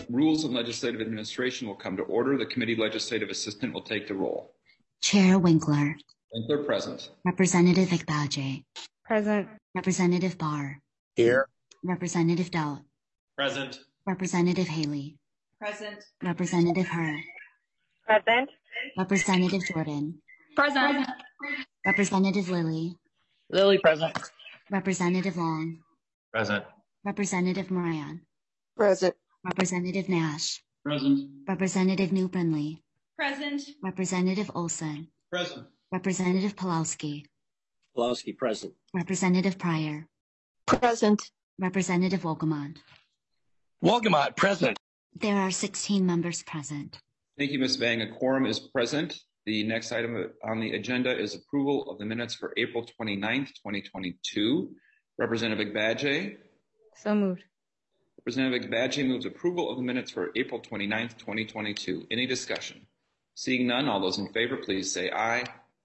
Rules and Legislative Administration will come to order. The committee legislative assistant will take the roll. Chair Winkler. Winkler present. Representative Ekbaje. Present. Representative Barr. Here. Representative Dowd. Present. Representative Haley. Present. Representative Hur. Present. Representative Jordan. Present. Representative Lilly. Lilly present. Representative Long. Present. Representative Moran. Present. Representative Nash. Present. Representative New Brinley. Present. Representative Olson. Present. Representative Pulowski. Pulowski present. Representative Pryor. Present. Representative Wolgamott. Wolgamott present. There are 16 members present. Thank you, Ms. Vang. A quorum is present. The next item on the agenda is approval of the minutes for April 29th, 2022. Representative Ekbaje. So moved. Representative Ekbaje moves approval of the minutes for April 29th, 2022. Any discussion? Seeing none, all those in favor, please say aye.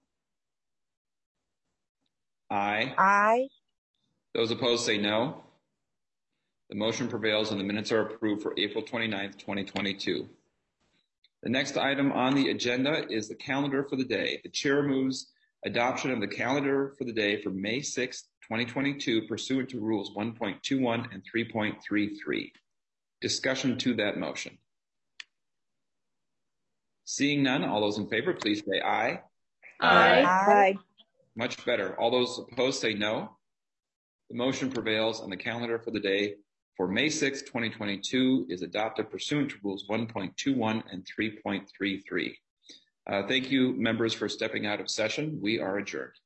Aye. Aye. Those opposed say no. The motion prevails and the minutes are approved for April 29th, 2022. The next item on the agenda is the calendar for the day. The chair moves adoption of the calendar for the day for May 6th, 2022, pursuant to rules 1.21 and 3.33. Discussion to that motion. Seeing none, all those in favor, please say aye. Aye. Aye. Much better. All those opposed say no. The motion prevails and the calendar for the day for May 6, 2022 is adopted pursuant to rules 1.21 and 3.33. Thank you, members, for stepping out of session. We are adjourned.